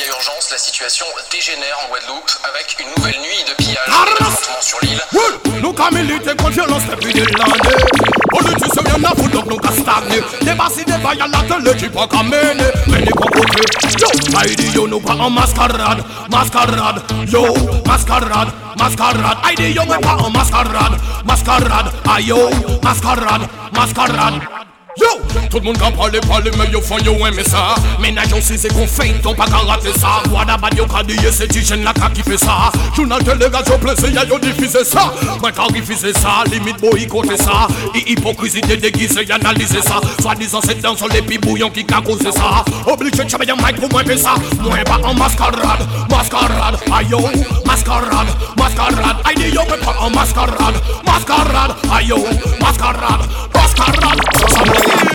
urgence, la situation dégénère en Guadeloupe avec une nouvelle nuit de pillage présentement sur l'île. Nous qu'à militer contre violence depuis des années. Politiciens y'en a foutre donc nous qu'à stagner. Débarrasser des bails à la télé qui pas qu'à mener. Mais n'est pas côté. Yo, Aïdi yo nous pas en mascarade. Mascarade, yo, mascarade. Mascarade, Aïdi yo mais pas en mascarade. Mascarade, aïe yo, mascarade. Mascarade. Yo, tout le monde a parlé, mais yo font yo aimer ça. Ménage aussi c'est qu'on fait, t'ont pas qu'à rater ça. Voilà, bah yo qu'a dit, c'est Tichen là qui fait ça. Journal télé, radio plaisir, y'a yo diffusé ça. Moi quand diffusé ça, limite boycotter ça. Et hypocrisie déguisée, analyser ça. Soit disant c'est dans les petits bouillons qui a causé ça. Obligé de changer un mic pour moi faire ça. Moi pas en mascarade, mascarade, aïe yo, mascarade, mascarade. Aïe yo, mais pas en mascarade, mascarade, aïe yo, mascarade, mascarade.